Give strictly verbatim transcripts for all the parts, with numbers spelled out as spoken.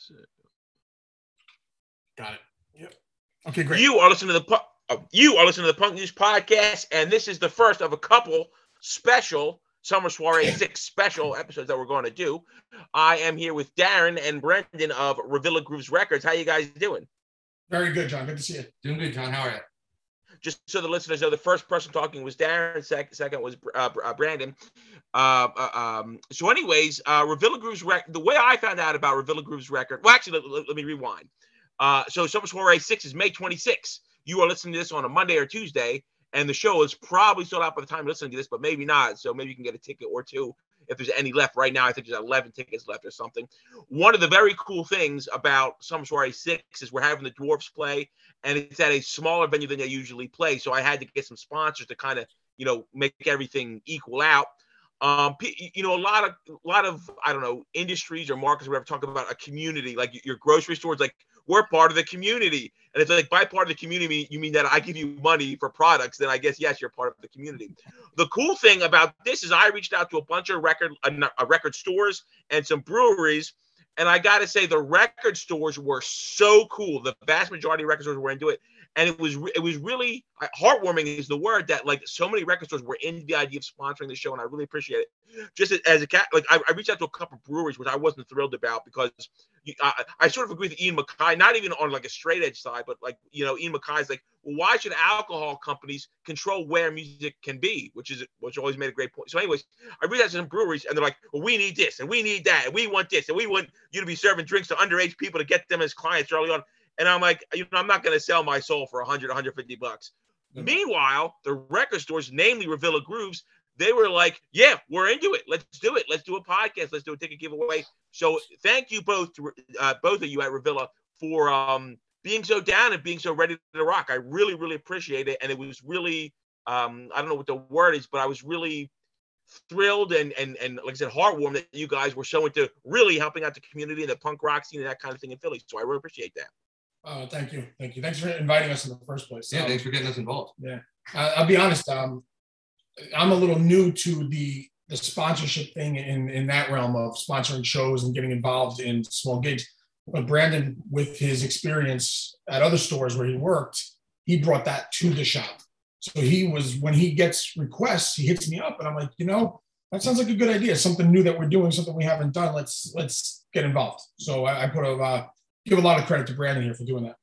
Got it. Yep. Okay, great. You are listening to the uh, you are listening to the Punk News Podcast, and this is the first of a couple special Summer Soiree six special episodes that we're going to do. I am here with Darren and Brendan of Revilla Grooves Records. How you guys doing? Very good, John. Good to see you. Doing good, John. How are you? Just so the listeners know, the first person talking was Darren. Sec- second was uh, uh, Brandon. Uh, uh, um, so, anyways, uh, Revilla Grooves record. The way I found out about Revilla Grooves record. Well, actually, let, let, let me rewind. Uh, so, Summer Soiree six is May twenty-sixth. You are listening to this on a Monday or Tuesday, and the show is probably sold out by the time you're listening to this, but maybe not. So maybe you can get a ticket or two if there's any left right now. I think there's eleven tickets left or something. One of the very cool things about Summer Soiree six is we're having the Dwarfs play, and it's at a smaller venue than they usually play. So I had to get some sponsors to kind of, you know, make everything equal out. Um, you know, a lot of, a lot of, I don't know, industries or markets or whatever talk about a community, like your grocery stores, like we're part of the community. And it's like by part of the community, you mean that I give you money for products, then I guess, yes, you're part of the community. The cool thing about this is I reached out to a bunch of record, uh, record stores and some breweries. And I got to say, the record stores were so cool. The vast majority of record stores were into it. And it was it was really heartwarming is the word that like so many record stores were into the idea of sponsoring the show, and I really appreciate it. Just as a cat, like I, I reached out to a couple of breweries, which I wasn't thrilled about because you, I, I sort of agree with Ian MacKaye, not even on like a straight edge side, but like you know Ian MacKaye's like, well, why should alcohol companies control where music can be, which is which always made a great point. So, anyways, I reached out to some breweries, and they're like, well, we need this, and we need that, and we want this, and we want you to be serving drinks to underage people to get them as clients early on. And I'm like, you know, I'm not going to sell my soul for one hundred, one hundred fifty bucks. Mm-hmm. Meanwhile, the record stores, namely Revilla Grooves, they were like, yeah, we're into it. Let's do it. Let's do a podcast. Let's do a ticket giveaway. So thank you both, to, uh, both of you at Revilla for um, being so down and being so ready to rock. I really, really appreciate it. And it was really, um, I don't know what the word is, but I was really thrilled and, and, and like I said, heartwarmed that you guys were so into really helping out the community and the punk rock scene and that kind of thing in Philly. So I really appreciate that. Oh, thank you. Thank you. Thanks for inviting us in the first place. Yeah, um, thanks for getting us involved. Yeah. Uh, I'll be honest. Um, I'm a little new to the the sponsorship thing in, in that realm of sponsoring shows and getting involved in small gigs. But Brandon, with his experience at other stores where he worked, he brought that to the shop. So he was, when he gets requests, he hits me up and I'm like, you know, that sounds like a good idea. Something new that we're doing, something we haven't done. Let's, let's get involved. So I, I put a, uh, give a lot of credit to Brandon here for doing that.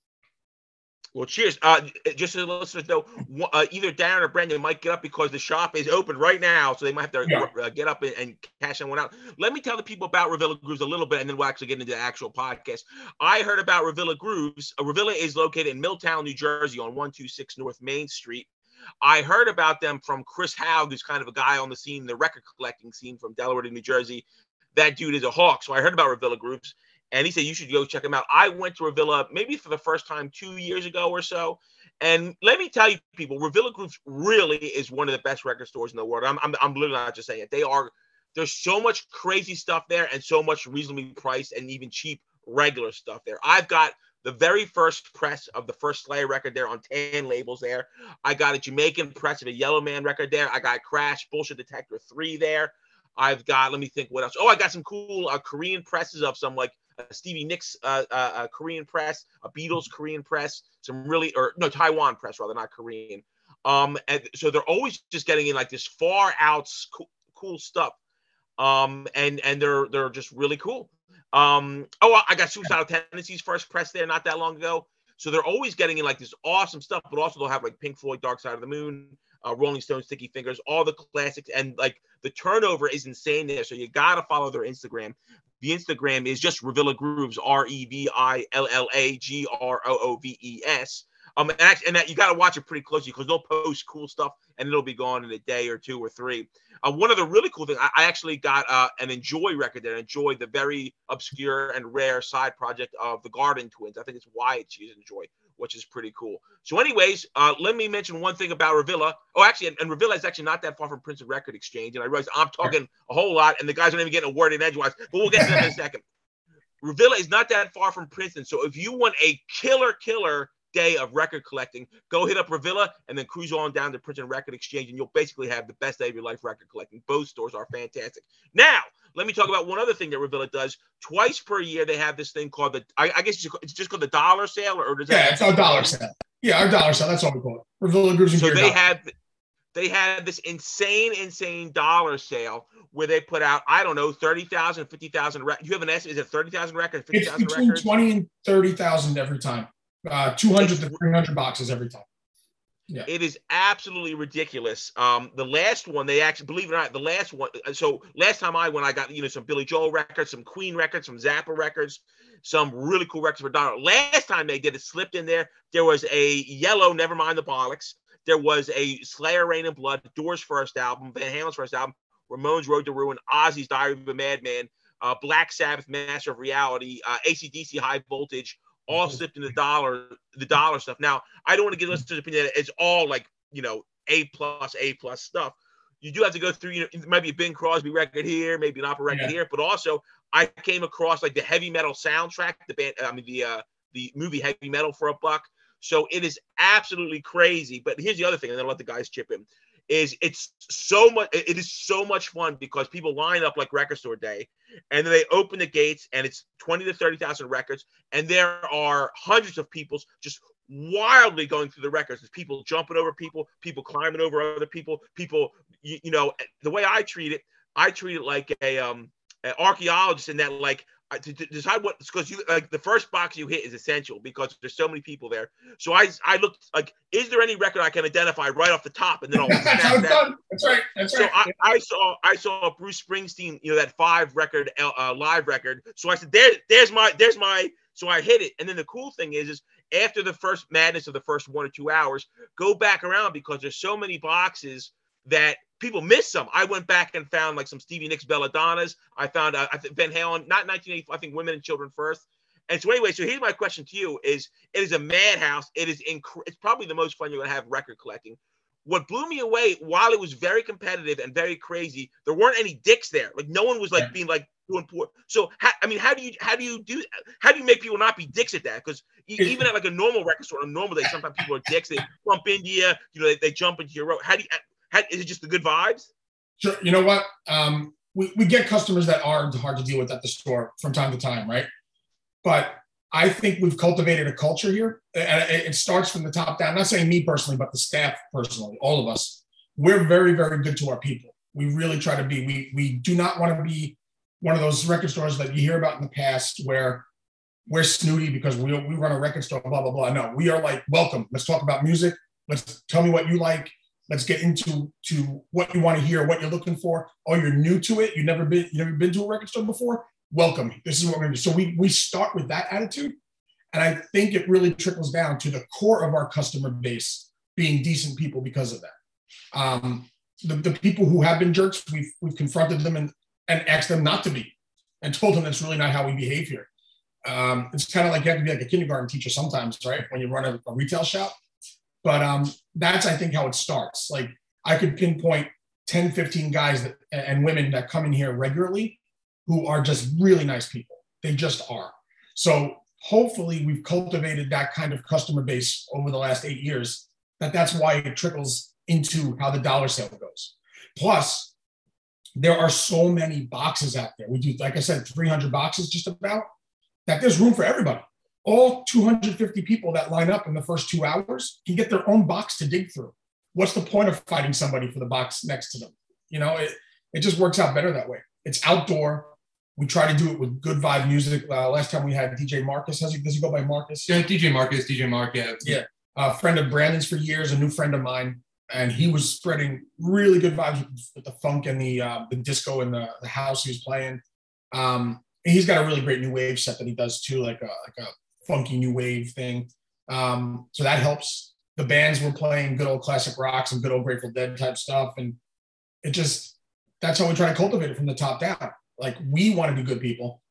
Well, cheers. Uh, just so the listeners know, uh, either Darren or Brandon might get up because the shop is open right now, so they might have to yeah. uh, get up and, and cash that one out. Let me tell the people about Revilla Grooves a little bit, and then we'll actually get into the actual podcast. I heard about Revilla Grooves. Uh, Revilla is located in Milltown, New Jersey on one two six North Main Street. I heard about them from Chris Haug, who's kind of a guy on the scene, the record collecting scene from Delaware to New Jersey. That dude is a hawk, so I heard about Revilla Grooves. And he said, you should go check him out. I went to Revilla maybe for the first time two years ago or so. And let me tell you, people, Revilla Grooves really is one of the best record stores in the world. I'm, I'm, I'm literally not just saying it. They are, there's so much crazy stuff there and so much reasonably priced and even cheap regular stuff there. I've got the very first press of the first Slayer record there on tan labels there. I got a Jamaican press of a Yellow Man record there. I got Crash Bullshit Detector three there. I've got, let me think what else. Oh, I got some cool uh, Korean presses of some like uh, Stevie Nicks uh, uh, uh, Korean press, a Beatles Korean press, some really, or no, Taiwan press rather, not Korean. Um, and so they're always just getting in like this far out cool, cool stuff. Um, and, and they're, they're just really cool. Um, oh, I got Suicidal Tendencies first press there not that long ago. So they're always getting in like this awesome stuff, but also they'll have like Pink Floyd, Dark Side of the Moon, uh, Rolling Stones, Sticky Fingers, all the classics. And like the turnover is insane there. So you got to follow their Instagram. The Instagram is just Revilla Grooves, R E V I L L A G R O O V E S. Um, and, actually, and that, you got to watch it pretty closely because they'll post cool stuff and it'll be gone in a day or two or three. Uh, one of the really cool things, I, I actually got uh, an Enjoy record there. Enjoy, the very obscure and rare side project of the Garden Twins. I think it's Wyatt she's Enjoy, which is pretty cool. So anyways, uh, let me mention one thing about Revilla. Oh, actually, and, and Revilla is actually not that far from Princeton Record Exchange. And I realize I'm talking a whole lot and the guys aren't even getting a word in edgewise, but we'll get to that in a second. Revilla is not that far from Princeton. So if you want a killer, killer day of record collecting, go hit up Revilla and then cruise on down to Princeton Record Exchange and you'll basically have the best day of your life record collecting. Both stores are fantastic. Now, let me talk about one other thing that Revilla does. Twice per year, they have this thing called the, I, I guess it's just called the dollar sale, or does that? Yeah, it's our dollar sale. Yeah, our dollar sale. That's all we call it. Revilla Grooves and So Gear they dollar. have, they have this insane, insane dollar sale where they put out, I don't know, thirty thousand, fifty thousand. Rec- you have an estimate? Is it thirty thousand records, fifty thousand records? It's between twenty and thirty thousand every time. Uh, two hundred to three hundred boxes every time. Yeah. It is absolutely ridiculous. Um, the last one, they actually, believe it or not, the last one. So last time I went, I got, you know, some Billy Joel records, some Queen records, some Zappa records, some really cool records for a dollar. Last time they did it, slipped in there. There was a Yellow, Nevermind the Bollocks. There was a Slayer, Rain and Blood, Doors' first album, Van Halen's first album, Ramones' Road to Ruin, Ozzy's Diary of a Madman, uh, Black Sabbath, Master of Reality, uh, A C D C, High Voltage. All slipped in the dollar, the dollar stuff. Now, I don't want to get listeners' opinion that it's all like, you know, A plus, A plus stuff. You do have to go through, you know, it might be a Bing Crosby record here, maybe an opera record yeah. here, but also I came across like the heavy metal soundtrack, the band, I mean, the uh, the movie Heavy Metal for a buck. So it is absolutely crazy. But here's the other thing, and then I'll let the guys chip in. Is it's so much, it is so much fun because people line up like Record Store Day, and then they open the gates, and it's twenty to thirty thousand records, and there are hundreds of people just wildly going through the records. There's people jumping over people, people climbing over other people, people, you, you know, the way I treat it, I treat it like a um an archaeologist in that, like, to, to decide what, because you like the first box you hit is essential because there's so many people there. So I I looked like, is there any record I can identify right off the top, and then I'll that's how it's done. That's right. That's so right. I, I saw I saw Bruce Springsteen, you know, that five record uh, live record. So I said, there there's my there's my. So I hit it, and then the cool thing is is after the first madness of the first one or two hours, go back around because there's so many boxes that people miss some. I went back and found like some Stevie Nicks Belladonnas. I found uh, I think Van Halen, not nineteen eighty, I think Women and Children First. And so anyway, so here's my question to you: Is it is a madhouse? It is inc- It's probably the most fun you're gonna have record collecting. What blew me away, while it was very competitive and very crazy, there weren't any dicks there. Like no one was like yeah. being like doing poor. So how, I mean, how do you how do you do how do you make people not be dicks at that? Because even at like a normal record store on a normal day, sometimes people are dicks. They bump into you, you know, they, they jump into your road. How do you? How, is it just the good vibes? Sure. You know what? Um, we, we get customers that are hard to deal with at the store from time to time, right? But I think we've cultivated a culture here, and it starts from the top down. I'm not saying me personally, but the staff personally, all of us. We're very, very good to our people. We really try to be. We we do not want to be one of those record stores that you hear about in the past where we're snooty because we we run a record store, blah blah blah. No, we are like, welcome. Let's talk about music. Let's tell me what you like. Let's get into to what you want to hear, what you're looking for. Oh, you're new to it. You've never been, you've never been to a record store before. Welcome. This is what we're going to do. So we we start with that attitude, and I think it really trickles down to the core of our customer base being decent people because of that. Um, the, the people who have been jerks, we've we've confronted them and and asked them not to be, and told them that's really not how we behave here. Um, it's kind of like you have to be like a kindergarten teacher sometimes, right? When you run a, a retail shop. But um, that's, I think, how it starts. Like I could pinpoint ten, fifteen guys that, and women that come in here regularly who are just really nice people. They just are. So hopefully we've cultivated that kind of customer base over the last eight years, that that's why it trickles into how the dollar sale goes. Plus, there are so many boxes out there. We do, like I said, three hundred boxes just about, that there's room for everybody. All two hundred fifty people that line up in the first two hours can get their own box to dig through. What's the point of fighting somebody for the box next to them? You know, it, it just works out better that way. It's outdoor. We try to do it with good vibe music. Uh, last time we had D J Marcus. Does he, does he go by Marcus? Yeah, D J Marcus, D J Mark, yeah. Yeah, a friend of Brandon's for years, a new friend of mine. And he was spreading really good vibes with, with the funk and the uh, the disco and the, the house he was playing. Um, and he's got a really great new wave set that he does too, like a, like a funky new wave thing. Um, so that helps. The bands were playing good old classic rock, some good old Grateful Dead type stuff. And it just, that's how we try to cultivate it from the top down. Like we want to be good people.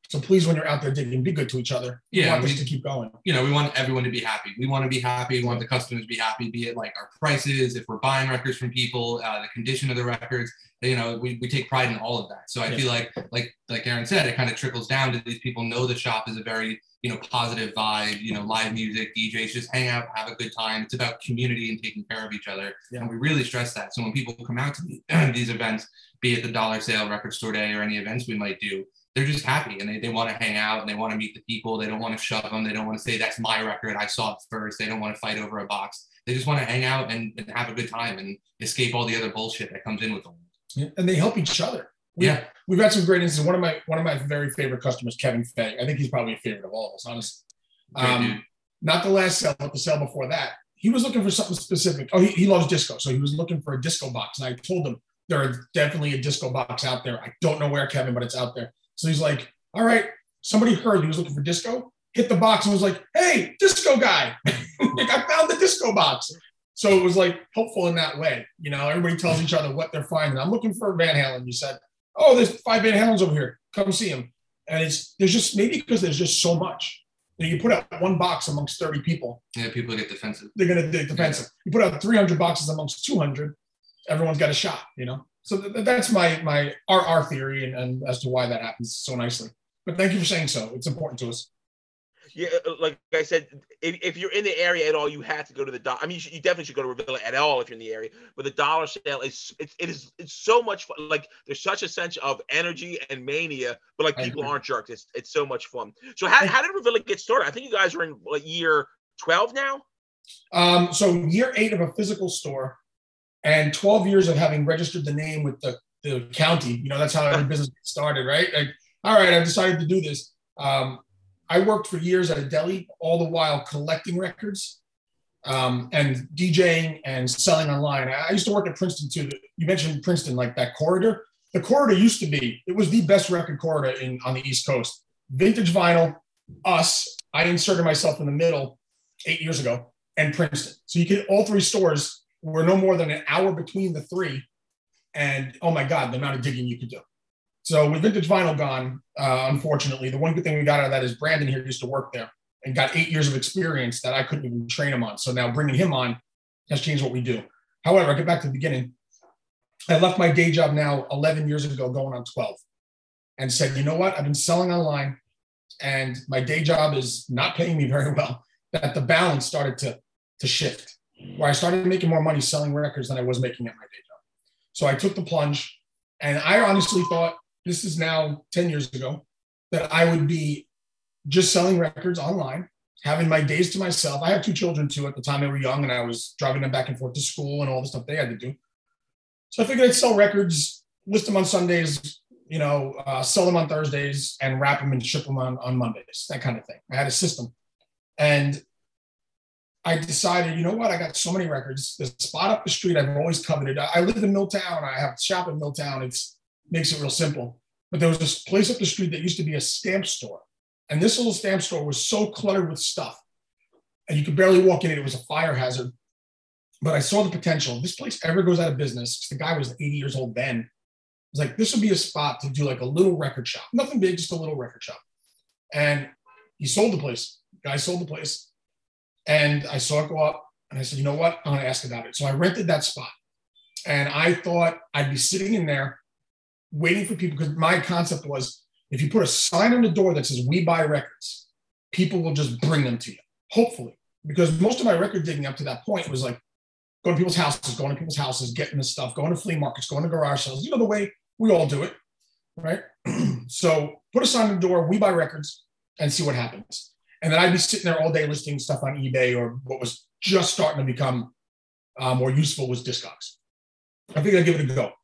So please, when you're out there digging, be good to each other. We Yeah, want we, this to keep going. You know, we want everyone to be happy. We want to be happy. We want the customers to be happy, be it like our prices, if we're buying records from people, uh, the condition of the records. You know, we, we take pride in all of that. So I yeah. feel like, like, like Aaron said, it kind of trickles down to these people know the shop is a very, you know, positive vibe, you know, live music, D Js, just hang out, have a good time. It's about community and taking care of each other. Yeah. And we really stress that. So when people come out to the, these events, be it the dollar sale, record store day, or any events we might do, they're just happy and they, they want to hang out and they want to meet the people. They don't want to shove them. They don't want to say, that's my record, I saw it first. They don't want to fight over a box. They just want to hang out and, and have a good time and escape all the other bullshit that comes in with them. Yeah. And they help each other. We, yeah. We've had some great instances. One of my one of my very favorite customers, Kevin Fay. I think he's probably a favorite of all of us, honestly. Um, not the last sale, but the sale before that. He was looking for something specific. Oh, he, he loves disco. So he was looking for a disco box. And I told him there are definitely a disco box out there. I don't know where, Kevin, but it's out there. So he's like, all right, somebody heard he was looking for disco, hit the box and was like, hey, disco guy. Like, I found the disco box. So it was like helpful in that way. You know, everybody tells each other what they're finding. I'm looking for Van Halen. You said, oh, there's five Van Halens over here. Come see them. And it's, there's just, maybe because there's just so much. You know, you put out one box amongst thirty people. Yeah, people get defensive. They're going to get defensive. Yeah. You put out three hundred boxes amongst two hundred, everyone's got a shot, you know? So th- that's my, my, our, our theory and, and as to why that happens so nicely. But thank you for saying so. It's important to us. Yeah, like I said, if, if you're in the area at all, you have to go to the dollar. I mean, you, should, you definitely should go to Revilla at all if you're in the area. But the dollar sale is it's it is it's so much fun. Like there's such a sense of energy and mania, but like people aren't jerks. It's it's so much fun. So how how did Revilla get started? I think you guys are in like year twelve now. Um, so year eight of a physical store, and twelve years of having registered the name with the the county. You know, that's how every business started, right? Like, all right, I decided to do this. Um, I worked for years at a deli, all the while collecting records um, and DJing and selling online. I used to work at Princeton too. You mentioned Princeton, like that corridor. The corridor used to be, it was the best record corridor in on the East Coast. Vintage vinyl, us, I inserted myself in the middle eight years ago, and Princeton. So you could, all three stores were no more than an hour between the three. And oh my God, the amount of digging you could do. So with Vintage Vinyl gone, uh, unfortunately, the one good thing we got out of that is Brandon here used to work there and got eight years of experience that I couldn't even train him on. So now bringing him on has changed what we do. However, I get back to the beginning. I left my day job now eleven years ago, going on twelve, and said, you know what? I've been selling online and my day job is not paying me very well. That the balance started to, to shift, where I started making more money selling records than I was making at my day job. So I took the plunge, and I honestly thought, this is now ten years ago, that I would be just selling records online, having my days to myself. I had two children too at the time. They were young and I was driving them back and forth to school and all the stuff they had to do. So I figured I'd sell records, list them on Sundays, you know, uh, sell them on Thursdays and wrap them and ship them on, on Mondays, that kind of thing. I had a system. And I decided, you know what? I got so many records. The spot up the street I've always coveted. I live in Milltown. I have a shop in Milltown. It's makes it real simple. But there was this place up the street that used to be a stamp store. And this little stamp store was so cluttered with stuff. And you could barely walk in it. It was a fire hazard. But I saw the potential. If this place ever goes out of business, the guy was eighty years old then. I was like, this would be a spot to do like a little record shop. Nothing big, just a little record shop. And he sold the place. The guy sold the place. And I saw it go up. And I said, you know what? I'm going to ask about it. So I rented that spot. And I thought I'd be sitting in there waiting for people, because my concept was, if you put a sign on the door that says we buy records, people will just bring them to you, hopefully. Because most of my record digging up to that point was like going to people's houses, going to people's houses, getting the stuff, going to flea markets, going to garage sales, you know, the way we all do it, right? So put a sign on the door, we buy records, and see what happens. And then I'd be sitting there all day listing stuff on eBay, or what was just starting to become uh, more useful was Discogs. I think I'd give it a go.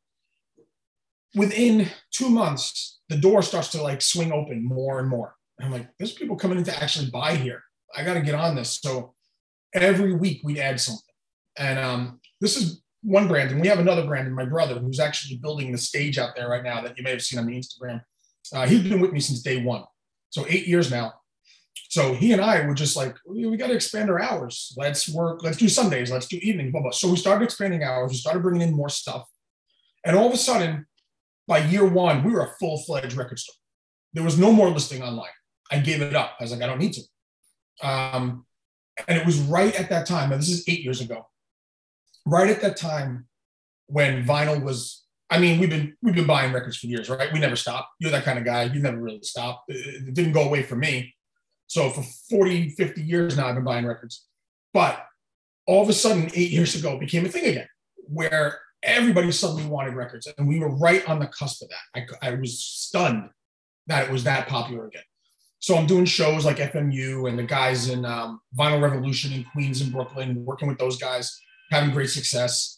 Within two months, the door starts to like swing open more and more. And I'm like, there's people coming in to actually buy here. I got to get on this. So every week we'd add something. And um, this is one brand. And we have another brand, and my brother, who's actually building the stage out there right now that you may have seen on the Instagram. Uh, he's been with me since day one. So eight years now. So he and I were just like, we, we got to expand our hours. Let's work. Let's do Sundays. Let's do evenings. Blah, blah. So we started expanding hours. We started bringing in more stuff. And all of a sudden, by year one, we were a full-fledged record store. There was no more listing online. I gave it up. I was like, I don't need to. Um, and it was right at that time, and this is eight years ago, right at that time when vinyl was, I mean, we've been we've been buying records for years, right? We never stopped. You're that kind of guy. You never really stopped. It, it didn't go away from me. So for forty, fifty years now, I've been buying records. But all of a sudden, eight years ago, it became a thing again, where everybody suddenly wanted records. And we were right on the cusp of that. I, I was stunned that it was that popular again. So I'm doing shows like F M U and the guys in um, Vinyl Revolution in Queens and Brooklyn, working with those guys, having great success.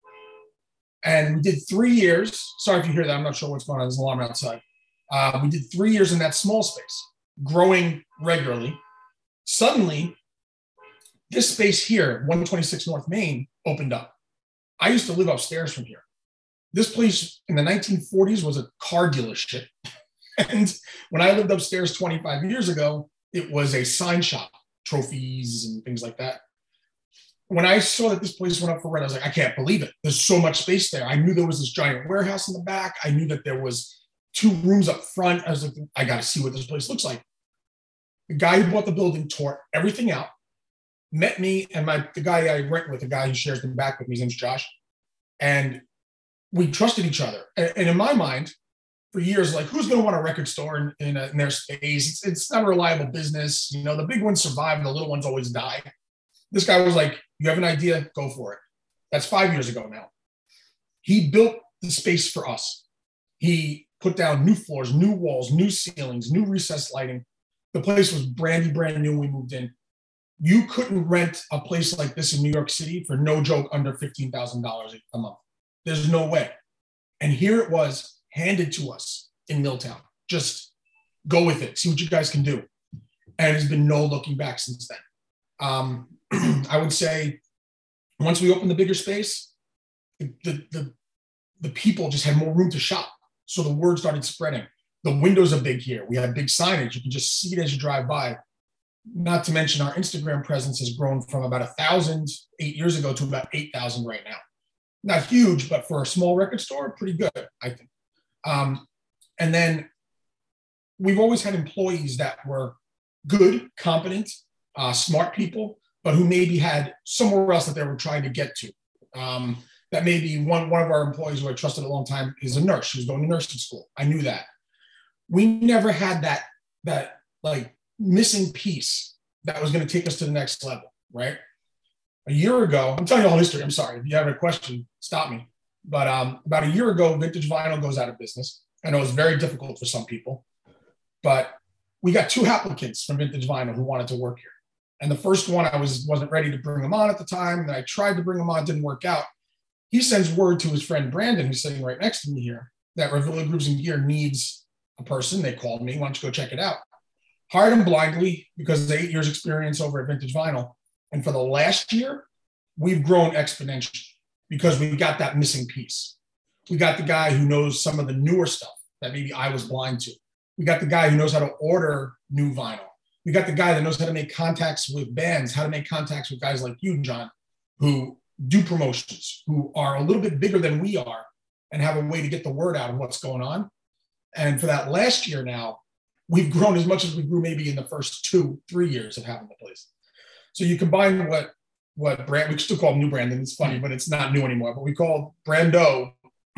And we did three years. Sorry if you hear that. I'm not sure what's going on. There's an alarm outside. Uh, we did three years in that small space, growing regularly. Suddenly, this space here, one twenty-six North Main, opened up. I used to live upstairs from here. This place in the nineteen forties was a car dealership. And when I lived upstairs twenty-five years ago, it was a sign shop, trophies and things like that. When I saw that this place went up for rent, I was like, I can't believe it. There's so much space there. I knew there was this giant warehouse in the back. I knew that there was two rooms up front. I was like, I got to see what this place looks like. The guy who bought the building tore everything out, met me and my the guy I rent with, the guy who shares the back with me, his name's Josh. And we trusted each other. And, and in my mind, for years, like, who's going to want a record store in, in, a, in their space? It's, it's not a reliable business. You know, the big ones survive and the little ones always die. This guy was like, you have an idea, go for it. That's five years ago now. He built the space for us. He put down new floors, new walls, new ceilings, new recessed lighting. The place was brandy brand new when we moved in. You couldn't rent a place like this in New York City for no joke under fifteen thousand dollars a month. There's no way. And here it was handed to us in Milltown. Just go with it. See what you guys can do. And there's been no looking back since then. Um, I would say once we opened the bigger space, the, the, the, the people just had more room to shop. So the word started spreading. The windows are big here. We have big signage. You can just see it as you drive by. Not to mention our Instagram presence has grown from about a thousand eight years ago to about eight thousand right now. Not huge, but for a small record store, pretty good, I think. Um, and then we've always had employees that were good, competent, uh, smart people, but who maybe had somewhere else that they were trying to get to. Um, that maybe one, one of our employees who I trusted a long time is a nurse. She was going to nursing school. I knew that. We never had that, that like missing piece that was going to take us to the next level, right? A year ago, I'm telling you the whole history. I'm sorry. If you have a question, stop me. But um, about a year ago, Vintage Vinyl goes out of business. I know it's very difficult for some people, but we got two applicants from Vintage Vinyl who wanted to work here. And the first one, I was, wasn't ready to bring him on at the time. And I tried to bring him on, didn't work out. He sends word to his friend Brandon, who's sitting right next to me here, that Revilla Grooves and Gear needs a person. They called me, why don't you go check it out? Hired him blindly because of the eight years experience over at Vintage Vinyl. And for the last year, we've grown exponentially because we got that missing piece. We got the guy who knows some of the newer stuff that maybe I was blind to. We got the guy who knows how to order new vinyl. We got the guy that knows how to make contacts with bands, how to make contacts with guys like you, John, who do promotions, who are a little bit bigger than we are and have a way to get the word out of what's going on. And for that last year now, we've grown as much as we grew maybe in the first two, three years of having the place. So you combine what, what brand, we still call him New Brandon, it's funny, but it's not new anymore, but we call Brando.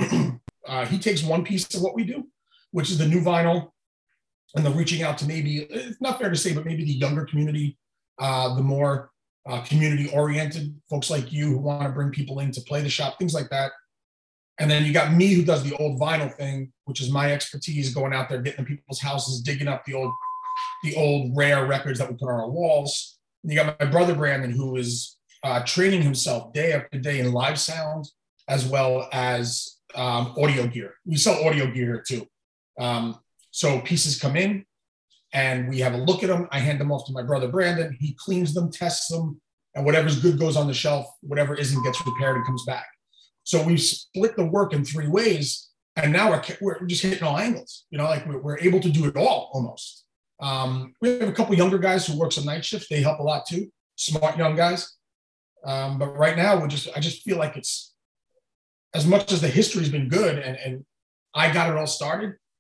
uh, he takes one piece of what we do, which is the new vinyl and the reaching out to maybe, it's not fair to say, but maybe the younger community, uh, the more uh, community-oriented folks like you who want to bring people in to play the shop, things like that. And then you got me who does the old vinyl thing, which is my expertise, going out there, getting in people's houses, digging up the old, the old rare records that we put on our walls. And you got my brother Brandon, who is uh, training himself day after day in live sound, as well as um, audio gear. We sell audio gear here too. Um, so pieces come in and we have a look at them. I hand them off to my brother Brandon. He cleans them, tests them, and whatever's good goes on the shelf. Whatever isn't gets repaired and comes back. So we split the work in three ways, and now we're, we're just hitting all angles. You know, like we're, we're able to do it all almost. Um, we have a couple younger guys who work some night shift. They help a lot too. Smart young guys. Um, but right now, we're just I just feel like it's, as much as the history's been good and, and I got it all started,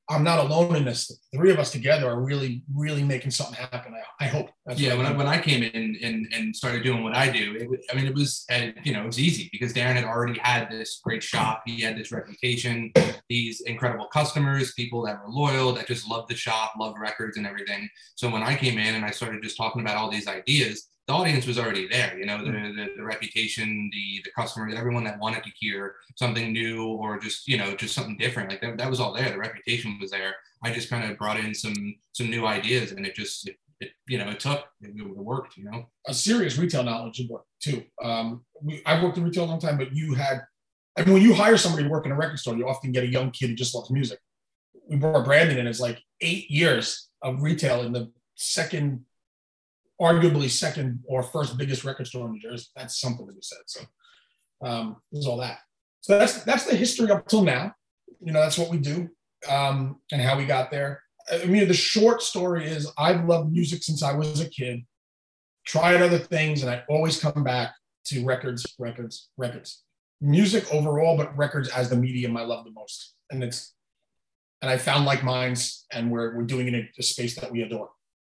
I'm not alone in this. The three of us together are really, really making something happen. I, I hope. That's yeah, when I, when I came in and, and started doing what I do, it, I mean, it was, uh, you know, it was easy because Darren had already had this great shop. He had this reputation, these incredible customers, people that were loyal, that just loved the shop, loved records and everything. So when I came in and I started just talking about all these ideas, the audience was already there, you know, the, the, the reputation, the the customers, everyone that wanted to hear something new or just, you know, just something different. Like that, that was all there. The reputation was there. I just kind of brought in some some new ideas and it just, it, it you know, it took, it, it worked, you know. A serious retail knowledge of work too. Um, we, I've worked in retail a long time, but you had, I mean, when you hire somebody to work in a record store, you often get a young kid who just loves music. We brought Brandon in, it's like eight years of retail in the second, arguably second or first biggest record store in New Jersey. That's something to be said. So um, there's all that. So that's that's the history up till now. You know, that's what we do um, and how we got there. I mean, the short story is I've loved music since I was a kid, tried other things, and I always come back to records, records, records. Music overall, but records as the medium I love the most. And it's, and I found like minds, and we're, we're doing it in a space that we adore.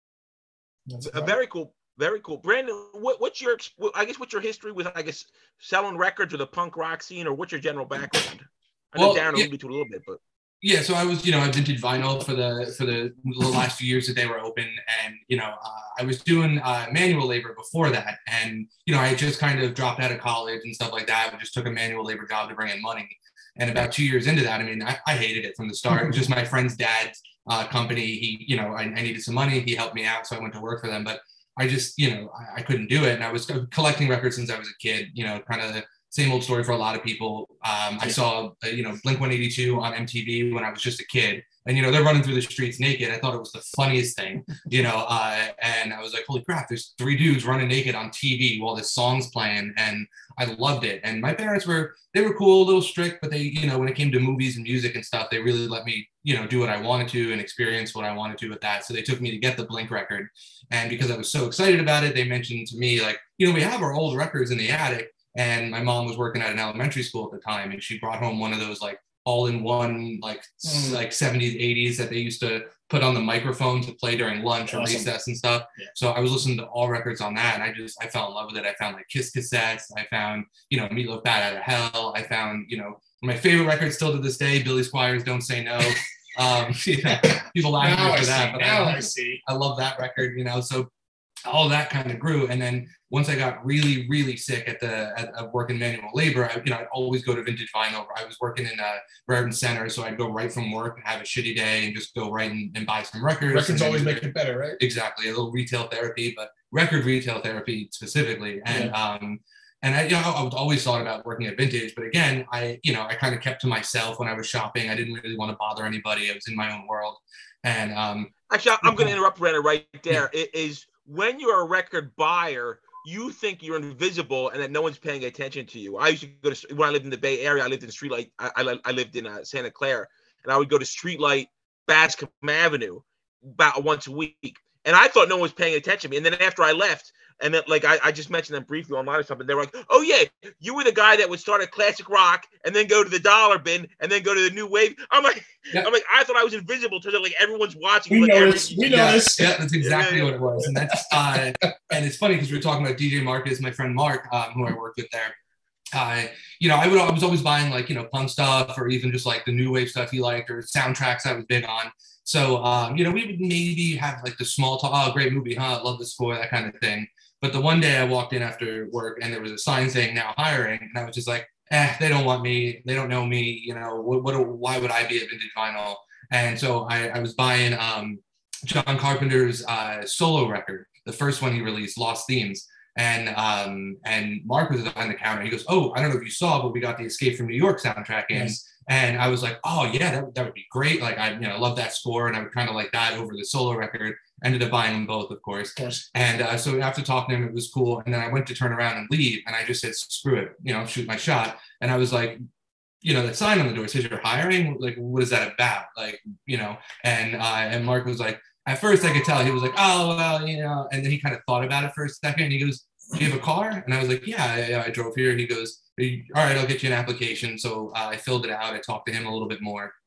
A very cool, very cool. Brandon, what, what's your, I guess, what's your history with, I guess, selling records or the punk rock scene, or what's your general background? I know well, Darren alluded yeah. to a little bit, but. Yeah, so I was, you know, I vintage vinyl for the for the, the last few years that they were open, and you know, uh, I was doing uh, manual labor before that, and you know, I just kind of dropped out of college and stuff like that. I just took a manual labor job to bring in money, and about two years into that, I mean, I, I hated it from the start. It was just my friend's dad's uh, company. He, you know, I, I needed some money. He helped me out, so I went to work for them. But I just, you know, I, I couldn't do it, and I was collecting records since I was a kid. You know, kind of. Same old story for a lot of people. Um, I saw, uh, you know, Blink one eighty-two on M T V when I was just a kid. And, you know, they're running through the streets naked. I thought it was the funniest thing, you know, uh, and I was like, holy crap, there's three dudes running naked on T V while this song's playing. And I loved it. And my parents were, they were cool, a little strict, but they, you know, when it came to movies and music and stuff, they really let me, you know, do what I wanted to and experience what I wanted to with that. So they took me to get the Blink record. And because I was so excited about it, they mentioned to me, like, you know, we have our old records in the attic. And my mom was working at an elementary school at the time, and she brought home one of those like all-in-one like mm. like seventies, eighties that they used to put on the microphone to play during lunch or awesome. recess and stuff. Yeah. So I was listening to all records on that, and I just I fell in love with it. I found like Kiss cassettes. I found you know Meatloaf Bad Out of Hell. I found you know my favorite record still to this day, Billy Squires Don't Say No. um, yeah, people laugh at me for that, but now I, I see. I love that record. You know, so. All that kind of grew, and then once I got really, really sick at the at, at working manual labor, I, you know, I'd always go to vintage vinyl. I was working in a Raritan Center, so I'd go right from work and have a shitty day and just go right and, and buy some records. Records always make it better, right? Exactly, a little retail therapy, but record retail therapy specifically, and yeah. um, and I, you know, I was always thought about working at vintage, but again, I, you know, I kind of kept to myself when I was shopping. I didn't really want to bother anybody. I was in my own world, and um, actually, I'm going to interrupt, Brandon, right there. Yeah. It is. When you're a record buyer, you think you're invisible and that no one's paying attention to you. I used to go to, when I lived in the Bay Area, I lived in Streetlight, I, I, I lived in uh, Santa Clara, and I would go to Streetlight, Bascom Avenue about once a week. And I thought no one was paying attention to me. And then after I left, and then like I, I just mentioned them briefly online or something, they were like, oh yeah, you were the guy that would start at classic rock and then go to the dollar bin and then go to the new wave. I'm like, yeah. I'm like, I thought I was invisible until like everyone's watching. We like, know this. We know yeah, this. Yeah, that's exactly yeah. what it was. And that's uh, and it's funny because we were talking about D J Marcus, my friend Mark, um, who I worked with there. Uh, you know, I would I was always buying like you know punk stuff or even just like the new wave stuff he liked or soundtracks I was big on. So um, you know, we would maybe have like the small talk, oh, great movie, huh? Love the score, that kind of thing. But the one day I walked in after work and there was a sign saying now hiring, and I was just like, eh, they don't want me, they don't know me, you know, what, what why would I be at Vintage Vinyl? And so I, I was buying um, John Carpenter's uh, solo record, the first one he released, Lost Themes. And um, and Mark was behind the counter. He goes, oh, I don't know if you saw, but we got the Escape from New York soundtrack in. Yes. And I was like, oh yeah, that, that would be great. Like I, you know, love that score, and I would kind of like that over the solo record. Ended up buying them both, of course. Of course. And uh, so after talking to him, it was cool. And then I went to turn around and leave, and I just said, screw it, you know, shoot my shot. And I was like, you know, that sign on the door says you're hiring. Like, what is that about? Like, you know. And uh, and Mark was like, at first I could tell he was like, oh well, you know. And then he kind of thought about it for a second. And he goes, do you have a car? And I was like, yeah, I, I drove here. He goes, all right, I'll get you an application. So uh, I filled it out. I talked to him a little bit more.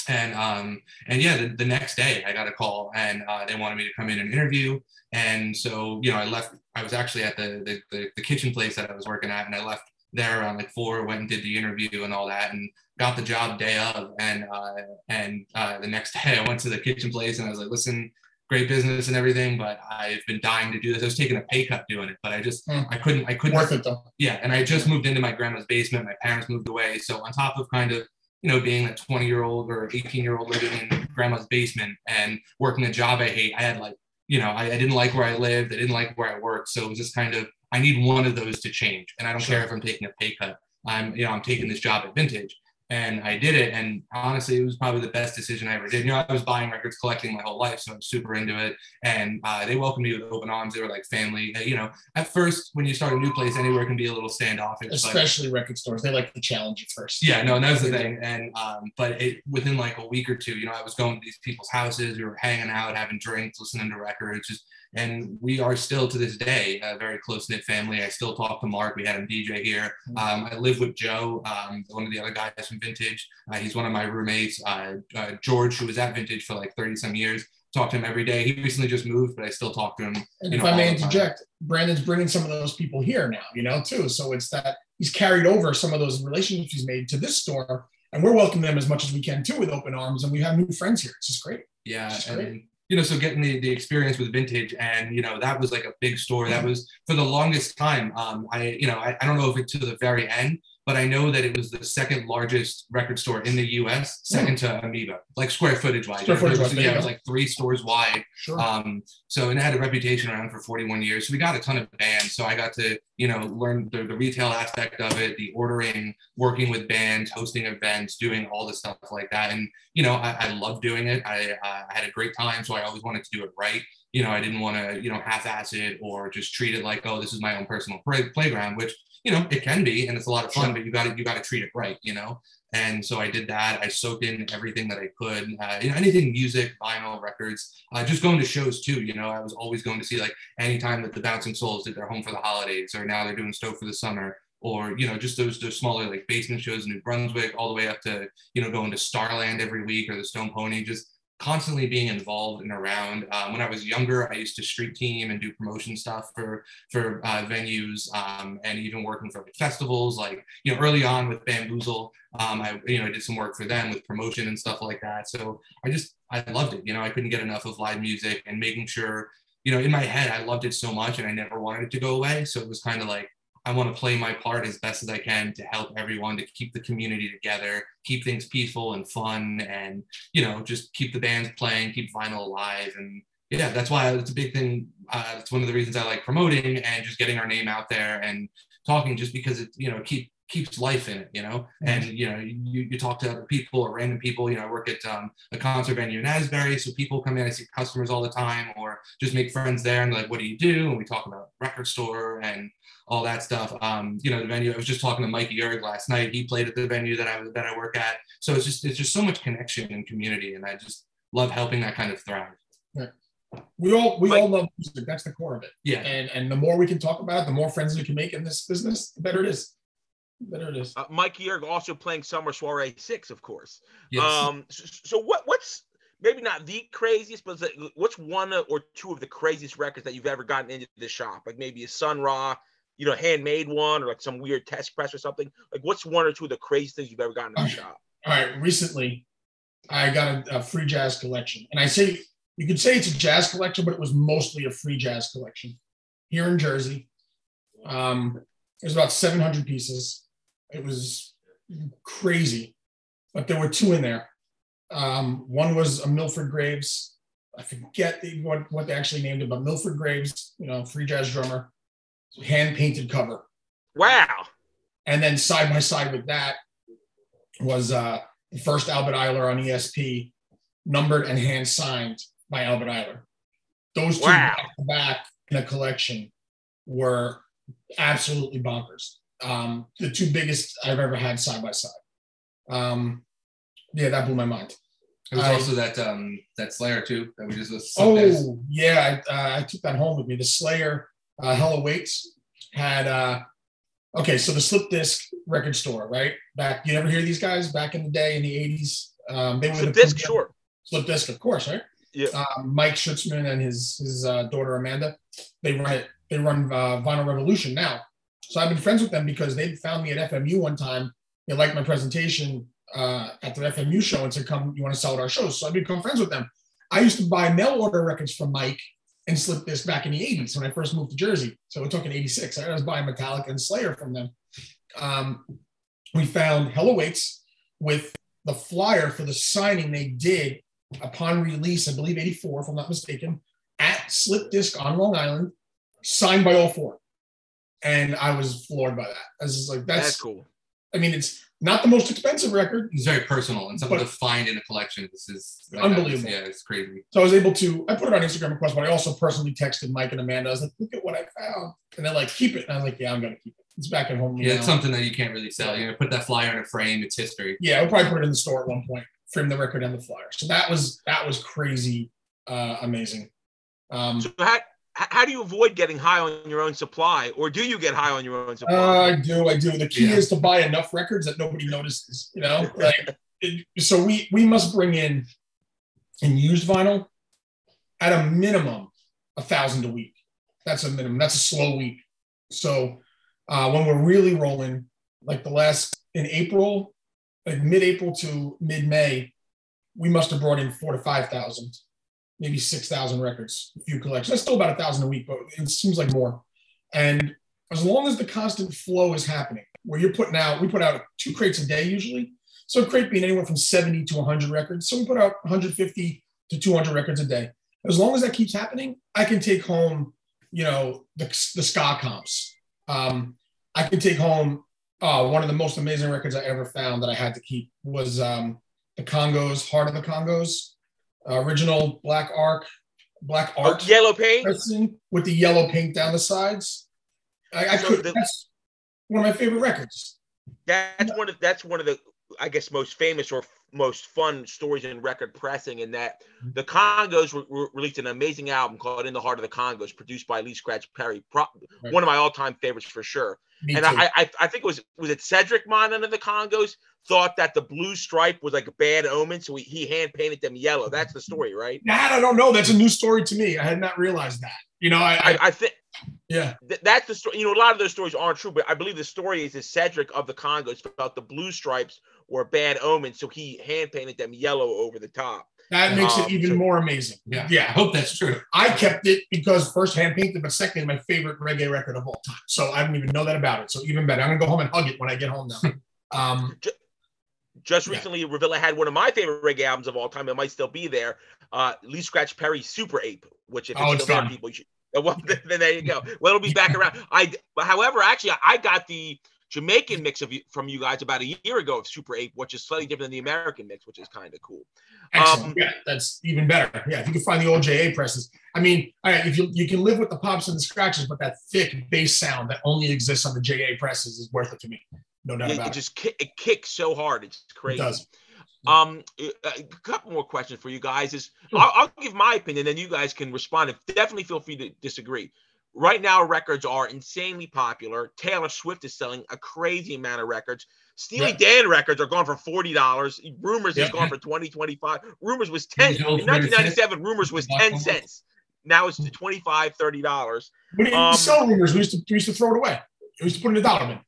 And um, and yeah, the, the next day I got a call, and uh, they wanted me to come in and interview. And so, you know, I left. I was actually at the, the the the kitchen place that I was working at, and I left there around like four. Went and did the interview and all that, and got the job day of. And uh, and uh, the next day I went to the kitchen place, and I was like, listen, great business and everything, but I've been dying to do this. I was taking a pay cut doing it, but I just mm. I couldn't. I couldn't. Worth it though. Yeah, and I just moved into my grandma's basement. My parents moved away, so on top of kind of, you know, being a twenty year old or eighteen year old living in grandma's basement and working a job I hate, I had like, you know, I, I didn't like where I lived. I didn't like where I worked. So it was just kind of, I need one of those to change. And I don't sure. care if I'm taking a pay cut. I'm, you know, I'm taking this job at Vintage. And I did it. And honestly, it was probably the best decision I ever did. You know, I was buying records, collecting my whole life. So I was super into it. And uh, they welcomed me with open arms. They were like family. You know, at first, when you start a new place, anywhere can be a little standoffish. Especially but, record stores. They like to challenge you first. Yeah, no, and that's the thing. And, um, but it, within like a week or two, you know, I was going to these people's houses. We were hanging out, having drinks, listening to records, just, and we are still to this day a very close-knit family. I still talk to Mark. We had him D J here. Um, I live with Joe, um, one of the other guys from Vintage. Uh, he's one of my roommates. Uh, uh, George, who was at Vintage for like thirty some years, talk to him every day. He recently just moved, but I still talk to him. And if know, I may interject, Brandon's bringing some of those people here now, you know, too. So it's that he's carried over some of those relationships he's made to this store, and we're welcoming them as much as we can too with open arms. And we have new friends here. It's just great. Yeah. Just and, great. You know, so getting the, the experience with Vintage, and, you know, that was like a big store. That was for the longest time. Um, I, you know, I, I don't know if it to the very end, but I know that it was the second largest record store in the U S, second mm. to Amoeba, like square footage wise. Square footage wise, yeah, it was like three stores wide. Sure. Um, so, and it had a reputation around for forty-one years. So we got a ton of bands. So I got to, you know, learn the, the retail aspect of it, the ordering, working with bands, hosting events, doing all the stuff like that. And, you know, I, I love doing it. I, uh, I had a great time. So I always wanted to do it right. You know, I didn't want to, you know, half-ass it or just treat it like, oh, this is my own personal play- playground, which, you know, it can be, and it's a lot of fun, sure. but you got to, you got to treat it right, you know? And so I did that. I soaked in everything that I could, uh, you know, anything music, vinyl, records, uh, just going to shows too. You know, I was always going to see, like, anytime that the Bouncing Souls did their Home for the Holidays, or now they're doing Stoked for the Summer, or, you know, just those, those smaller, like, basement shows in New Brunswick, all the way up to, you know, going to Starland every week, or the Stone Pony, just constantly being involved and around. Um, when I was younger, I used to street team and do promotion stuff for for uh, venues, um, and even working for like, festivals. Like, you know, early on with Bamboozle, um, I you know I did some work for them with promotion and stuff like that. So I just I loved it. You know, I couldn't get enough of live music, and making sure, you know, in my head I loved it so much, and I never wanted it to go away. So it was kind of like, I want to play my part as best as I can to help everyone, to keep the community together, keep things peaceful and fun, and, you know, just keep the bands playing, keep vinyl alive. And yeah, that's why it's a big thing. Uh, it's one of the reasons I like promoting and just getting our name out there and talking, just because it, you know, keep keeps life in it, you know. Mm-hmm. And, you know, you, you talk to other people or random people. You know, I work at um, a concert venue in Asbury, so people come in, I see customers all the time, or just make friends there, and like, what do you do? And we talk about record store and all that stuff. Um, you know, the venue, I was just talking to Mikey Erg last night. He played at the venue that I was, that I work at. So it's just, it's just so much connection and community. And I just love helping that kind of thrive. Right. We all, we Mike, all love music. That's the core of it. Yeah. And, and the more we can talk about it, the more friends we can make in this business, the better it is. The better it is. Uh, Mikey Erg also playing Summer Soiree six, of course. Yes. Um, so, so what, what's, maybe not the craziest, but what's one or two of the craziest records that you've ever gotten into the shop? Like maybe a Sun Ra, you know, handmade one, or like some weird test press or something. Like, what's one or two of the craziest things you've ever gotten in the shop? All right, recently I got a, a free jazz collection, and I say, you could say it's a jazz collection, but it was mostly a free jazz collection here in Jersey. Um, it was about seven hundred pieces. It was crazy, but there were two in there. Um, one was a Milford Graves. I forget what, what they actually named it, but Milford Graves, you know, free jazz drummer, hand painted cover. Wow. And then side by side with that was uh, the first Albert Ayler on E S P, numbered and hand signed by Albert Ayler. Those two wow. back to back in a collection were absolutely bonkers. Um, the two biggest I've ever had side by side. Um, yeah, that blew my mind. It was I, also that um, that Slayer too that we just was. Oh days. yeah, I, uh, I took that home with me. The Slayer uh, Hell Awaits had. Uh, okay, so the Slip Disc record store, right? Back, you ever hear these guys back in the day in the eighties? Um, they were Slip the disc, sure. Slip disc, of course, right? Yeah. Um, Mike Schutzman and his his uh, daughter Amanda, they run it. They run uh, Vinyl Revolution now. So I've been friends with them because they found me at F M U one time. They liked my presentation uh, at the F M U show and said, "Come, you want to sell at our shows?" So I've become friends with them. I used to buy mail order records from Mike and Slip Disc back in the eighties when I first moved to Jersey. So we're talking eighty-six. I was buying Metallica and Slayer from them. Um, we found Hell Awaits with the flyer for the signing they did upon release, I believe eighty-four, if I'm not mistaken, at Slip Disc on Long Island, signed by all four. And I was floored by that. I was just like, that's, that's cool. I mean, it's not the most expensive record. It's very personal and something to find in a collection. This is like unbelievable. Yeah, it's crazy. So I was able to, I put it on Instagram request, but I also personally texted Mike and Amanda. I was like, look at what I found. And they're like, keep it. And I was like, yeah, I'm going to keep it. It's back at home. Yeah, now. It's something that you can't really sell. You're going to put that flyer in a frame. It's history. Yeah, I'll probably put it in the store at one point, frame the record and the flyer. So that was, that was crazy, uh, amazing. Um, so how, how do you avoid getting high on your own supply, or do you get high on your own supply? Uh, I do, I do. The key Yeah. is to buy enough records that nobody notices, you know, like, it, so we, we must bring in, in used vinyl at a minimum, a thousand a week. That's a minimum. That's a slow week. So uh, when we're really rolling, like the last, in April, like mid-April to mid-May, we must have brought in four to five thousand, maybe six thousand records, a few collections. That's still about a thousand a week, but it seems like more. And as long as the constant flow is happening, where you're putting out, we put out two crates a day usually. So a crate being anywhere from seventy to one hundred records. So we put out one hundred fifty to two hundred records a day. As long as that keeps happening, I can take home, you know, the, the ska comps. Um, I can take home uh, one of the most amazing records I ever found that I had to keep was um, the Congos, Heart of the Congos, uh, original black arc, black art. Oh, yellow paint? With the yellow paint down the sides. I, I So could, the- that's one of my favorite records. That's one of that's one of the I guess most famous or f- most fun stories in record pressing. In that the Congos re- re- released an amazing album called "In the Heart of the Congos," produced by Lee Scratch Perry, Pro- Right. one of my all-time favorites for sure. Me and too. I, I I think it was was it Cedric Monon of the Congos thought that the blue stripe was like a bad omen, so he, he hand painted them yellow. That's the story, right? That I don't know. That's a new story to me. I had not realized that. You know, I, I, I, I think. yeah. Th- that's the story. You know, a lot of those stories aren't true, but I believe the story is that Cedric of the Congos felt the blue stripes were a bad omen, so he hand painted them yellow over the top. That makes Um, it even so- more amazing. Yeah. Yeah. I hope that's true. I kept it because first hand painted, but secondly, my favorite reggae record of all time. So I didn't even know that about it. So even better. I'm gonna go home and hug it when I get home now. Um, Just Yeah. recently, Revilla had one of my favorite reggae albums of all time. It might still be there. Uh, Lee Scratch Perry's Super Ape, which if it's Oh, still it's there, done. people you should. Well, then there you go. Well, it'll be back around. I, however, actually, I got the Jamaican mix of you, from you guys about a year ago of Super Ape, which is slightly different than the American mix, which is kind of cool. excellent. Um, yeah, that's even better. Yeah, if you can find the old J A presses. I mean, all right, if you you can live with the pops and the scratches, but that thick bass sound that only exists on the J A presses is worth it to me. No doubt It, about it it. just kick, it kicks so hard. It's crazy. It does. Um, a a couple more questions for you guys. Is Sure. I'll, I'll give my opinion, then you guys can respond. And definitely feel free to disagree. Right now, records are insanely popular. Taylor Swift is selling a crazy amount of records. Steely Yeah. Dan records are going for forty dollars. Rumors Yeah. is going for twenty, twenty-five. Rumors was ten. These old In nineteen ninety-seven, Rumors was ten cents. Now it's twenty-five, thirty dollars. We didn't Um, sell rumors. We used to we used to throw it away. We used to put it in a dollar bin.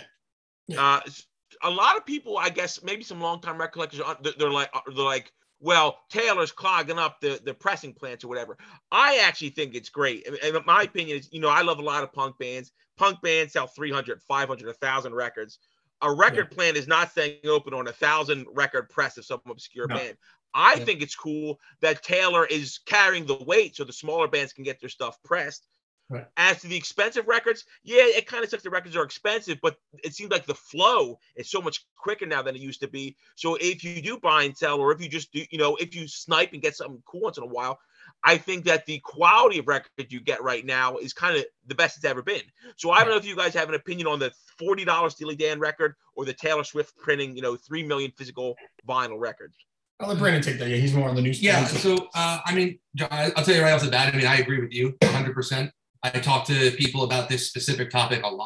Uh, a lot of people, I guess, maybe some longtime record collectors, are- they're, they're like, they're like, well, Taylor's clogging up the, the pressing plants or whatever. I actually think it's great. And, and my opinion is, you know, I love a lot of punk bands. Punk bands sell three hundred, five hundred, one thousand records. A record Yeah. plant is not staying open on a thousand record press of some obscure No. band. I Yeah. think it's cool that Taylor is carrying the weight so the smaller bands can get their stuff pressed. Right. As to the expensive records, yeah, it kind of sucks the records are expensive, but it seems like the flow is so much quicker now than it used to be. So if you do buy and sell, or if you just do, you know, if you snipe and get something cool once in a while, I think that the quality of record you get right now is kind of the best it's ever been. So I don't know if you guys have an opinion on the forty dollars Steely Dan record or the Taylor Swift printing, you know, three million physical vinyl records. I'll let Brandon take that. Yeah, he's more on the news. Yeah. So, uh, I mean, John, I'll tell you right off the bat. I mean, I agree with you one hundred percent. I talk to people about this specific topic a lot.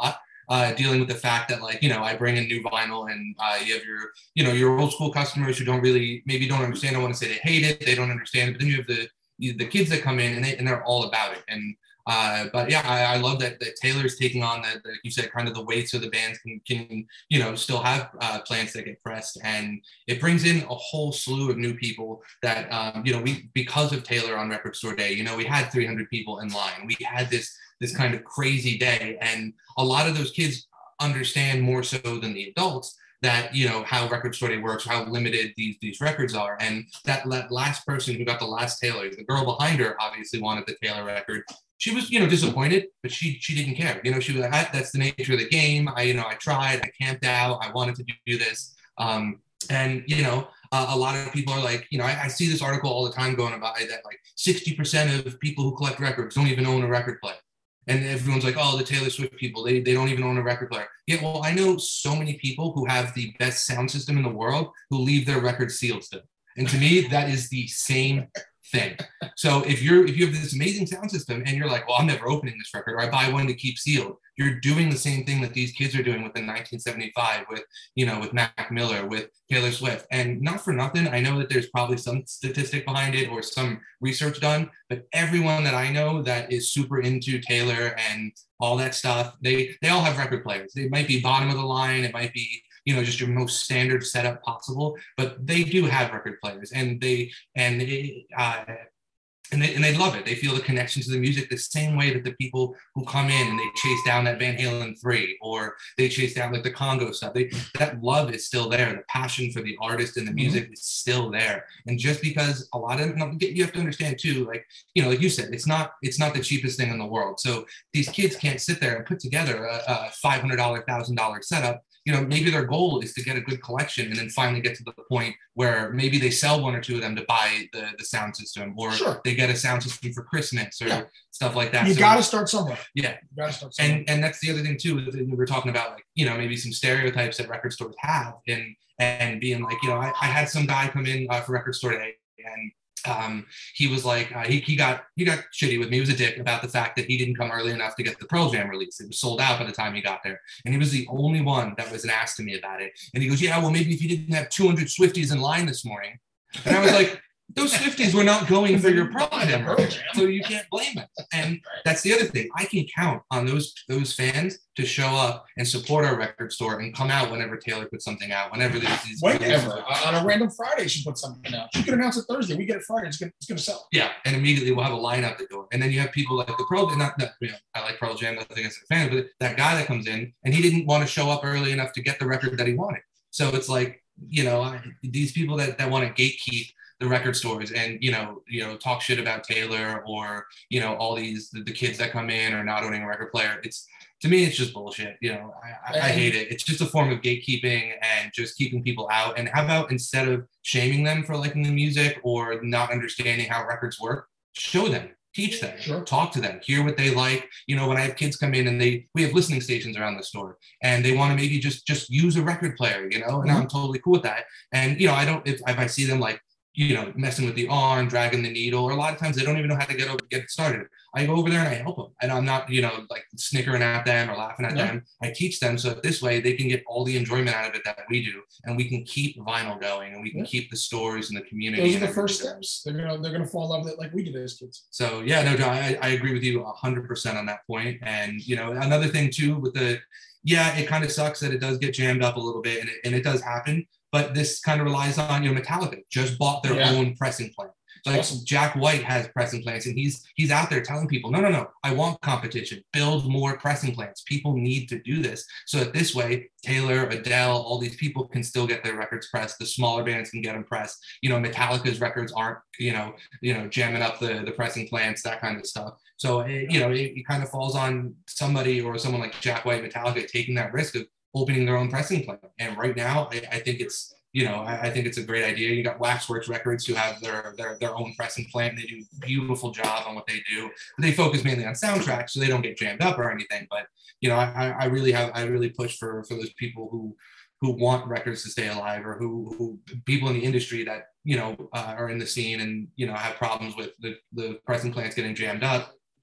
uh, dealing with the fact that like, you know, I bring in new vinyl and uh, you have your, you know, your old school customers who don't really, maybe don't understand. I want to say they hate it. They don't understand it. But then you have the, the kids that come in and, they, and they're all about it. And Uh, but yeah, I, I love that, that Taylor's taking on that, like you said, kind of the weight so the bands can, can you know, still have uh, plants that get pressed. And it brings in a whole slew of new people that, um, you know, we, because of Taylor on Record Store Day, you know, we had three hundred people in line. We had this, this kind of crazy day. And a lot of those kids understand more so than the adults that, you know, how Record Store Day works, how limited these these records are. And that, that last person who got the last Taylor, the girl behind her obviously wanted the Taylor record. She was, you know, disappointed, but she she didn't care. You know, she was like, that's the nature of the game. I, you know, I tried, I camped out, I wanted to do this. Um, and, you know, uh, a lot of people are like, you know, I, I see this article all the time going about that like sixty percent of people who collect records don't even own a record player. And everyone's like, oh, the Taylor Swift people, they, they don't even own a record player. Yeah, well, I know so many people who have the best sound system in the world who leave their records sealed still. And to me, that is the same thing. So if you're if you have this amazing sound system and you're like, well, I'm never opening this record, or I buy one to keep sealed, you're doing the same thing that these kids are doing with the nineteen seventy-five, with, you know, with Mac Miller, with Taylor Swift. And not for nothing, I know that there's probably some statistic behind it or some research done, but everyone that I know that is super into Taylor and all that stuff, they they all have record players. They might be bottom of the line, it might be, you know, just your most standard setup possible, but they do have record players, and they and it, uh, and they and they love it. They feel the connection to the music the same way that the people who come in and they chase down that Van Halen three, or they chase down like the Congo stuff. They that love is still there. The passion for the artist and the music mm-hmm. is still there. And just because a lot of you have to understand too, like, you know, like you said, it's not it's not the cheapest thing in the world. So these kids can't sit there and put together a, a five hundred dollars, one thousand dollars setup. You know, maybe their goal is to get a good collection and then finally get to the point where maybe they sell one or two of them to buy the, the sound system, or sure. they get a sound system for Christmas or yeah. stuff like that. You so, got to start somewhere. Yeah. You got to start somewhere. And and that's the other thing too, is we were talking about, like, you know, maybe some stereotypes that record stores have, and and being like, you know, I, I had some guy come in uh, for Record Store Day, and um, he was like, uh, he, he got he got shitty with me. He was a dick about the fact that he didn't come early enough to get the Pearl Jam release. It was sold out by the time he got there. And he was the only one that was an ass to me about it. And he goes, yeah, well, maybe if you didn't have two hundred Swifties in line this morning. And I was like, those Swifties were not going for your Pearl Jam, so you can't blame them. And that's the other thing. I can count on those those fans to show up and support our record store and come out whenever Taylor puts something out, whenever there's these. Whenever. On a random Friday, she puts something out. She could announce it Thursday. We get it Friday. It's going it's to sell. Yeah, and immediately we'll have a line out the door. And then you have people like the Pearl Jam. Not, not, you know, I like Pearl Jam, nothing against the fans, but that guy that comes in and he didn't want to show up early enough to get the record that he wanted. So it's like, you know, I, these people that, that want to gatekeep the record stores and, you know, you know, talk shit about Taylor, or, you know, all these, the, the kids that come in or not owning a record player. It's, to me, it's just bullshit. You know, I, I, I hate it. It's just a form of gatekeeping and just keeping people out. And how about, instead of shaming them for liking the music or not understanding how records work, show them, teach them, sure. talk to them, hear what they like. You know, when I have kids come in and they, we have listening stations around the store and they want to maybe just, just use a record player, you know, and mm-hmm. I'm totally cool with that. And, you know, I don't, if, if I see them like, you know, messing with the arm, dragging the needle, or a lot of times they don't even know how to get over, get it started. I go over there and I help them. And I'm not, you know, like snickering at them or laughing at yeah. them. I teach them so that this way they can get all the enjoyment out of it that we do. And we can keep vinyl going, and we can yeah. keep the stores and the community. Those are the first steps. They're going to, they're going to fall in love with it like we did as kids. So yeah, no, John, I, I agree with you one hundred percent on that point. And, you know, another thing too with the, yeah, it kind of sucks that it does get jammed up a little bit, and it, and it does happen. But this kind of relies on, you know, Metallica just bought their yeah. own pressing plant. So like awesome. Jack White has pressing plants, and he's he's out there telling people, no, no, no, I want competition. Build more pressing plants. People need to do this. So that this way, Taylor, Adele, all these people can still get their records pressed. The smaller bands can get them pressed. You know, Metallica's records aren't, you know, you know, jamming up the, the pressing plants, that kind of stuff. So, it, you know, it, it kind of falls on somebody or someone like Jack White, Metallica, taking that risk of opening their own pressing plant. And right now, I, I think it's, you know, I, I think it's a great idea. You got Waxworks Records who have their, their their own pressing plant. And they do a beautiful job on what they do. They focus mainly on soundtracks, so they don't get jammed up or anything. But, you know, I, I really have, I really push for, for those people who, who want records to stay alive, or who, who people in the industry that, you know, uh, are in the scene and, you know, have problems with the, the pressing plants getting jammed up.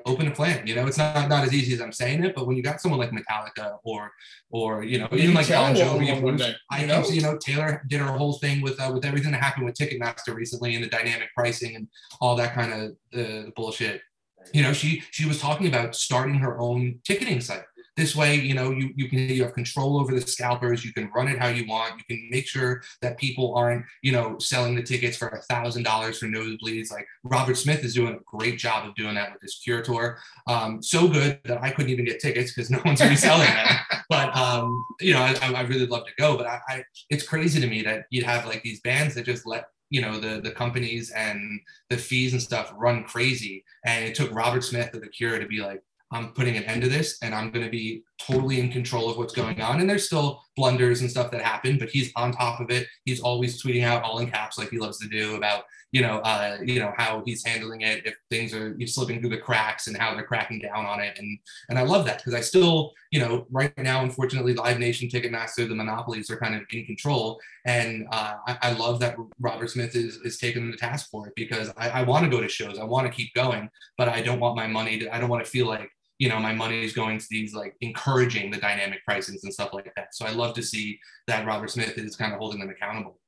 open a plant. You know, it's not not as easy as I'm saying it, but when you got someone like Metallica or or you know, even like Bon Jovi, one day, I know, you know, Taylor did her whole thing with uh, with everything that happened with Ticketmaster recently and the dynamic pricing and all that kind of uh, bullshit. You know, she she was talking about starting her own ticketing site. This way, you know, you, you can you have control over the scalpers. You can run it how you want. You can make sure that people aren't, you know, selling the tickets for a thousand dollars for nosebleeds. Like Robert Smith is doing a great job of doing that with his Cure tour. Um, so good that I couldn't even get tickets because no one's reselling them. But um, you know, I, I really love to go. But I, I, it's crazy to me that you'd have like these bands that just let, you know, the the companies and the fees and stuff run crazy. And it took Robert Smith of the Cure to be like, I'm putting an end to this and I'm going to be totally in control of what's going on. And there's still blunders and stuff that happen, but he's on top of it. He's always tweeting out all in caps like he loves to do about, you know, uh, you know, how he's handling it, if things are slipping through the cracks and how they're cracking down on it. And and I love that because I still, you know, right now, unfortunately, Live Nation, Ticketmaster, the monopolies are kind of in control. And uh, I, I love that Robert Smith is, is taking them to task for it because I, I want to go to shows. I want to keep going, but I don't want my money to, I don't want to feel like, you know, my money is going to these like encouraging the dynamic pricings and stuff like that. So I love to see that Robert Smith is kind of holding them accountable.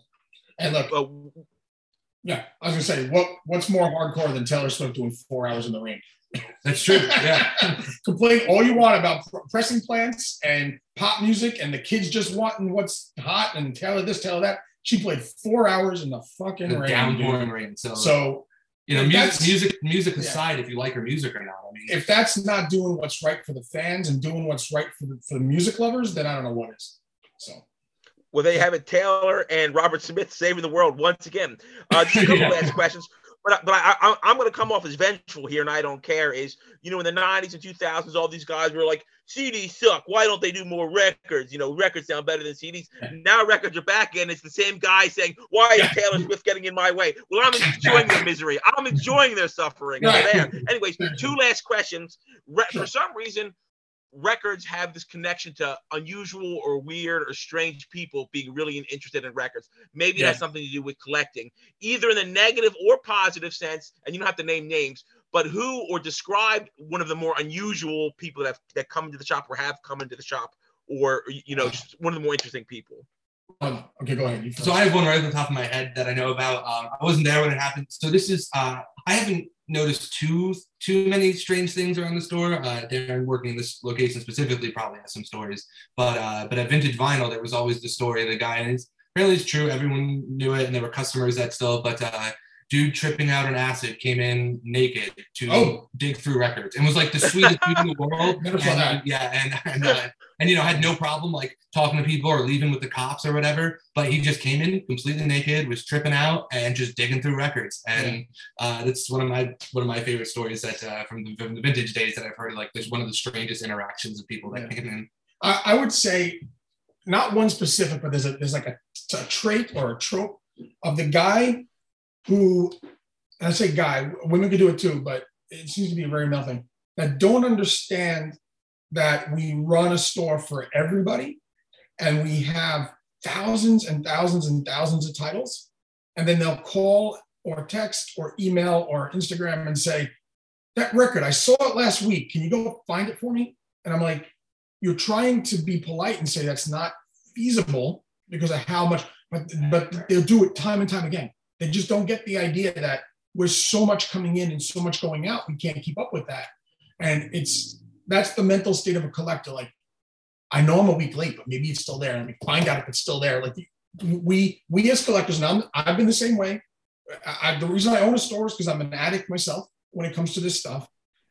And look, well, yeah, I was gonna say, what what's more hardcore than Taylor Swift doing four hours in the rain? That's true. Yeah. Complain all you want about pr- pressing plants and pop music and the kids just wanting what's hot and Taylor this, Taylor that. She played four hours in the fucking the rain. Downpouring rain. So, so you know, music, music, music aside, yeah. If you like her music or not. I mean, if that's not doing what's right for the fans and doing what's right for the, for the music lovers, then I don't know what is. So. Well, they have it, Taylor and Robert Smith saving the world once again. Uh, just a couple yeah. last questions. But, but I, I, I'm going to come off as vengeful here, and I don't care, is, you know, in the nineties and two thousands, all these guys were like, C Ds suck. Why don't they do more records? You know, records sound better than C Ds. Now records are back, and it's the same guy saying, why is Taylor Swift getting in my way? Well, I'm enjoying their misery. I'm enjoying their suffering. There. Anyways, two last questions. Re- for some reason, records have this connection to unusual or weird or strange people being really interested in records. Maybe yeah. it has something to do with collecting, either in the negative or positive sense, and you don't have to name names, but who or describe one of the more unusual people that have, that come into the shop or have come into the shop, or, you know, just one of the more interesting people. Um, okay, go ahead. So I have one right on the top of my head that I know about. Um, I wasn't there when it happened. So this is, uh, I haven't noticed too too many strange things around the store. Uh, Darren working in this location specifically probably has some stories. But uh, but at Vintage Vinyl, there was always the story of the guy, and it's apparently it's true. Everyone knew it, and there were customers that still, but uh, dude tripping out on acid came in naked to oh. dig through records and was like the sweetest dude in the world. Never saw and, that. Yeah, and and, uh, and you know had no problem like talking to people or leaving with the cops or whatever. But he just came in completely naked, was tripping out and just digging through records. And uh, that's one of my one of my favorite stories that uh, from, the, from the vintage days that I've heard. Like there's one of the strangest interactions of people that yeah. came in. I, I would say not one specific, but there's a there's like a, a trait or a trope of the guy who, and I say guy, women could do it too, but it seems to be a very male thing, that don't understand that we run a store for everybody and we have thousands and thousands and thousands of titles. And then they'll call or text or email or Instagram and say, that record, I saw it last week. Can you go find it for me? And I'm like, you're trying to be polite and say that's not feasible because of how much, but, but they'll do it time and time again. They just don't get the idea that there's so much coming in and so much going out. We can't keep up with that. And it's, that's the mental state of a collector. Like, I know I'm a week late, but maybe it's still there. And we find out if it's still there. Like we, we as collectors, now I've been the same way. I, the reason I own a store is because I'm an addict myself when it comes to this stuff.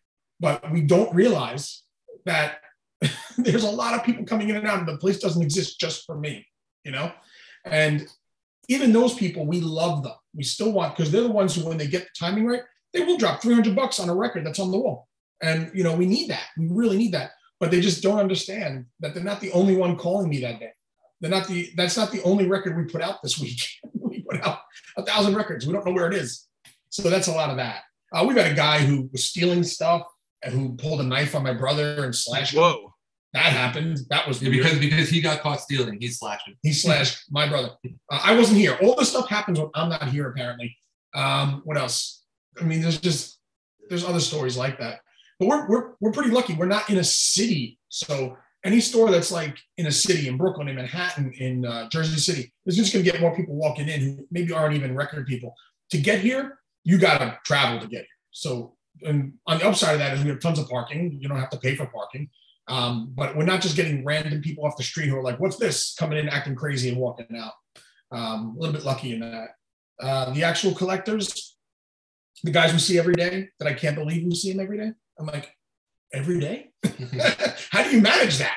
But we don't realize that there's a lot of people coming in and out and the place doesn't exist just for me, you know? And even those people, we love them. We still want, because they're the ones who, when they get the timing right, they will drop three hundred bucks on a record that's on the wall. And, you know, we need that. We really need that. But they just don't understand that they're not the only one calling me that day. They're not the, that's not the only record we put out this week. We put out a thousand records. We don't know where it is. So that's a lot of that. Uh, we've had a guy who was stealing stuff and who pulled a knife on my brother and slashed him. Whoa. That happened. That was yeah, because because he got caught stealing. He slashed him. He slashed my brother. Uh, I wasn't here. All this stuff happens when I'm not here, apparently. Um, what else? I mean, there's just there's other stories like that. But we're, we're, we're pretty lucky. We're not in a city. So any store that's like in a city, in Brooklyn, in Manhattan, in uh, Jersey City, is just going to get more people walking in who maybe aren't even record people. To get here, you got to travel to get here. So, and on the upside of that is we have tons of parking. You don't have to pay for parking. Um, but we're not just getting random people off the street who are like, what's this? Coming in, acting crazy and walking out. Um, a little bit lucky in that. Uh, the actual collectors, the guys we see every day that I can't believe we see them every day. I'm like, every day? How do you manage that?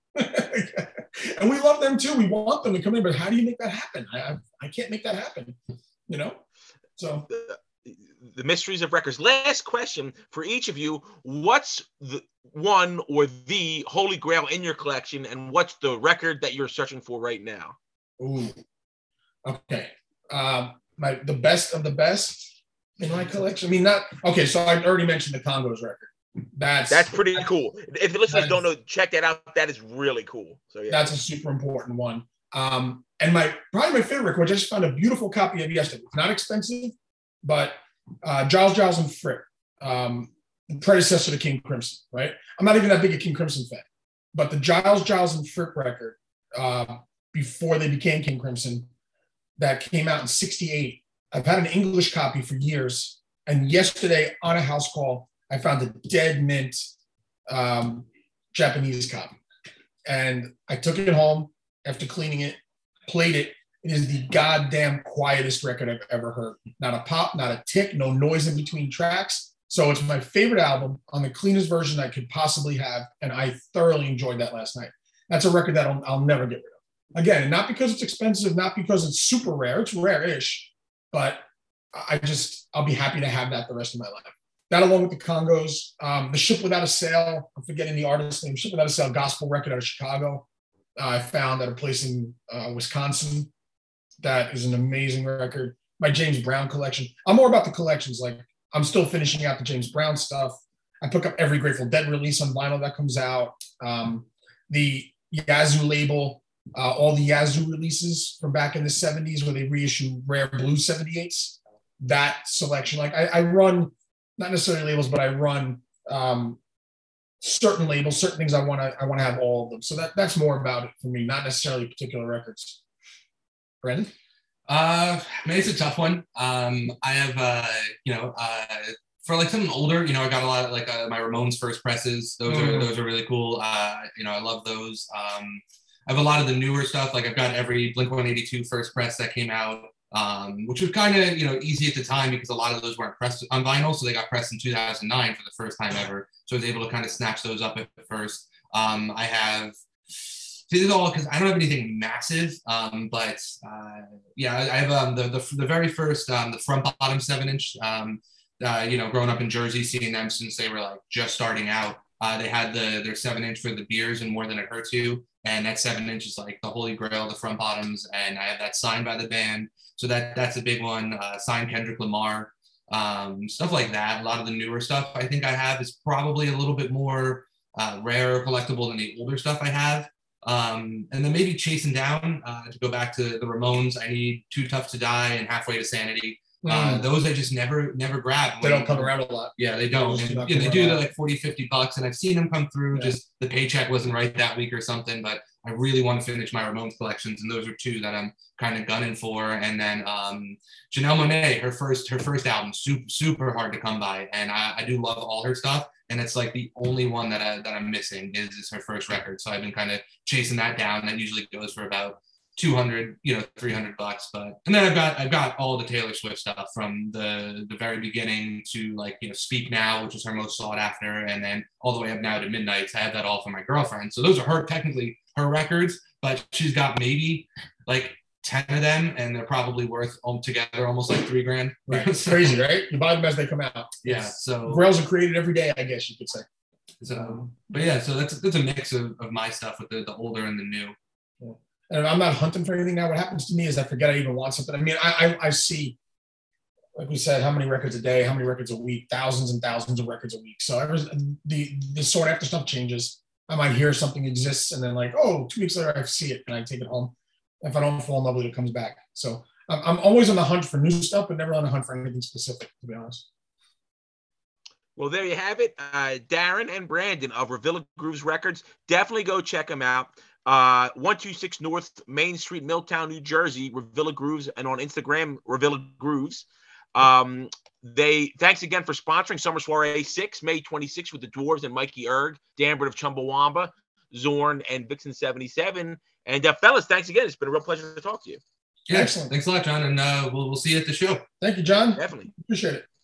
And we love them too. We want them to come in, but how do you make that happen? I, I, I can't make that happen, you know? So the, the mysteries of records. Last question for each of you. What's the one or the holy grail in your collection, and what's the record that you're searching for right now? Ooh, okay. Um, my the best of the best in my collection. I mean, not okay. So I already mentioned the Congos record. That's that's pretty cool. If the listeners don't know, check that out. That is really cool. So yeah, that's a super important one. Um, and my probably my favorite, which I just found a beautiful copy of yesterday. It's not expensive, but uh, Giles, Giles, and Fripp, um, the predecessor to King Crimson. Right? I'm not even that big a King Crimson fan, but the Giles, Giles, and Fripp record uh, before they became King Crimson, that came out in sixty-eight. I've had an English copy for years, and yesterday on a house call, I found a dead mint um, Japanese copy. And I took it home after cleaning it, played it. It is the goddamn quietest record I've ever heard. Not a pop, not a tick, no noise in between tracks. So it's my favorite album on the cleanest version I could possibly have. And I thoroughly enjoyed that last night. That's a record that I'll, I'll never get rid of. Again, not because it's expensive, not because it's super rare. It's rare-ish, but I just, I'll be happy to have that the rest of my life. That along with the Congos, um, the Ship Without a Sail, I'm forgetting the artist's name, Ship Without a Sail gospel record out of Chicago. Uh, I found at a place in uh, Wisconsin. That is an amazing record. My James Brown collection. I'm more about the collections. Like I'm still finishing out the James Brown stuff. I pick up every Grateful Dead release on vinyl that comes out. Um, the Yazoo label, uh, all the Yazoo releases from back in the seventies where they reissue rare blue seventy-eights. That selection, like I, I run, not necessarily labels, but I run um, certain labels, certain things I want to I want to have all of them. So that that's more about it for me, not necessarily particular records. Brandon? Uh, I mean, it's a tough one. Um, I have, uh, you know, uh, for like something older, you know, I got a lot of like uh, my Ramones first presses. Those mm. are those are really cool. Uh, you know, I love those. Um, I have a lot of the newer stuff. Like I've got every Blink one eighty-two first press that came out. Um, which was kind of, you know, easy at the time because a lot of those weren't pressed on vinyl. So they got pressed in two thousand nine for the first time ever. So I was able to kind of snatch those up at first. Um, I have, see, this is all because I don't have anything massive, um, but uh, yeah, I have um, the, the the very first, um, the front bottom seven inch, um, uh, you know, growing up in Jersey, seeing them since they were like just starting out. Uh, they had the their seven inch for the Beers and More Than It Hurts You. And that seven inch is like the holy grail, the front bottoms. And I have that signed by the band. So that that's a big one. Uh, signed Kendrick Lamar, um, stuff like that. A lot of the newer stuff I think I have is probably a little bit more uh, rare or collectible than the older stuff I have. Um, and then maybe chasing down, uh, to go back to the Ramones, I Need Too Tough to Die and Halfway to Sanity. Uh, mm. Those I just never, never grab. They don't come around a lot. Yeah, they don't. And, yeah, they do. They're like forty, fifty bucks. And I've seen them come through. Yeah. Just the paycheck wasn't right that week or something. But I really want to finish my Ramones collections. And those are two that I'm kind of gunning for. And then um, Janelle Monáe, her first, her first album, super, super hard to come by. And I, I do love all her stuff. And it's like the only one that, I, that I'm missing is, is her first record. So I've been kind of chasing that down. That usually goes for about two hundred, you know, three hundred bucks. But, and then I've got, I've got all the Taylor Swift stuff from the, the very beginning to like, you know, Speak Now, which is her most sought after. And then all the way up now to Midnights. I have that all for my girlfriend. So those are her, technically her records, but she's got maybe like ten of them and they're probably worth altogether almost like three grand. Right. It's crazy, right? You buy them as they come out. Yeah. So grails are created every day, I guess you could say. So, but yeah, so that's, that's a mix of, of my stuff with the, the older and the new. Yeah. And I'm not hunting for anything now. What happens to me is I forget I even want something. I mean, I, I I see, like we said, how many records a day, how many records a week, thousands and thousands of records a week. So I was, the the sort after stuff changes. I might hear something exists and then like, oh, two weeks later I see it and I take it home. If I don't fall in love with it, it comes back. So I'm, I'm always on the hunt for new stuff, but never on the hunt for anything specific, to be honest. Well, there you have it. Uh, Darren and Brandon of Revilla Grooves Records. Definitely go check them out. Uh, one two six North Main Street, Milltown, New Jersey, Revilla Grooves, and on Instagram, Revilla Grooves. Um, they thanks again for sponsoring Summer Soiree six, May twenty-sixth, with the Dwarves and Mikey Erg, Danbert of Chumbawamba, Zorn, and Vixen seventy-seven. And uh, fellas, thanks again. It's been a real pleasure to talk to you. Yeah, excellent. Thanks a lot, John, and uh, we'll we'll see you at the show. Thank you, John. Definitely appreciate it.